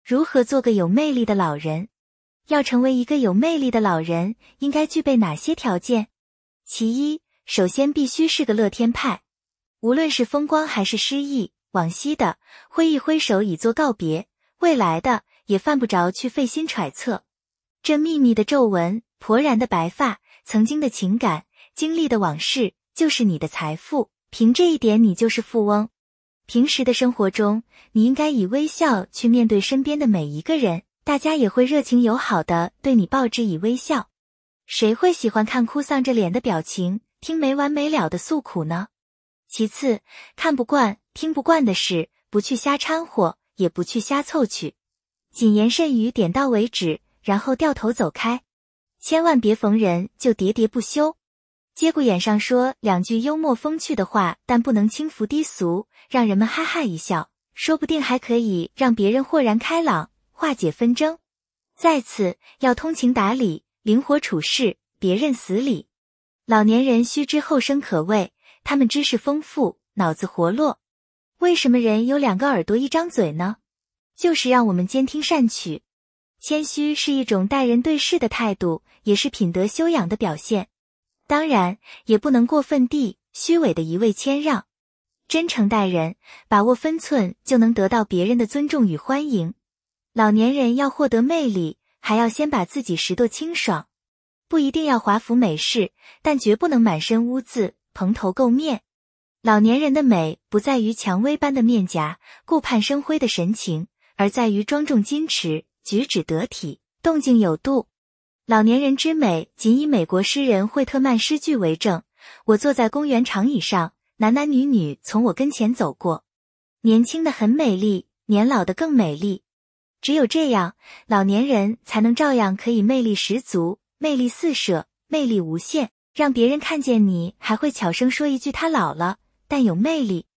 如何做个有魅力的老人？要成为一个有魅力的老人，应该具备哪些条件？其一，首先必须是个乐天派。无论是风光还是失意，往昔的挥一挥手以作告别，未来的也犯不着去费心揣测。这密密的皱纹，勃然的白发，曾经的情感，经历的往事，就是你的财富，凭这一点你就是富翁。平时的生活中，你应该以微笑去面对身边的每一个人，大家也会热情友好的对你报之以微笑。谁会喜欢看哭丧着脸的表情，听没完没了的诉苦呢？其次，看不惯、听不惯的事，不去瞎掺和，也不去瞎凑去，谨言慎语，点到为止，然后掉头走开。千万别逢人就喋喋不休，节骨眼上说两句幽默风趣的话，但不能轻浮低俗，让人们哈哈一笑，说不定还可以让别人豁然开朗，化解纷争。再次，要通情达理，灵活处事，别认死理。老年人须知后生可畏，他们知识丰富，脑子活络。为什么人有2个耳朵1张嘴呢？就是让我们兼听善取。谦虚是一种待人对事的态度，也是品德修养的表现。当然，也不能过分地、虚伪的一味谦让。真诚待人，把握分寸，就能得到别人的尊重与欢迎。老年人要获得魅力，还要先把自己拾掇清爽。不一定要华服美式，但绝不能满身污渍，蓬头垢面。老年人的美不在于蔷薇般的面颊，顾盼生辉的神情，而在于庄重矜持，举止得体，动静有度。老年人之美，仅以美国诗人惠特曼诗句为证。我坐在公园长椅上，男男女女从我跟前走过，年轻的很美丽，年老的更美丽。只有这样，老年人才能照样可以魅力十足，魅力四射，魅力无限，让别人看见你还会悄声说一句他老了，但有魅力。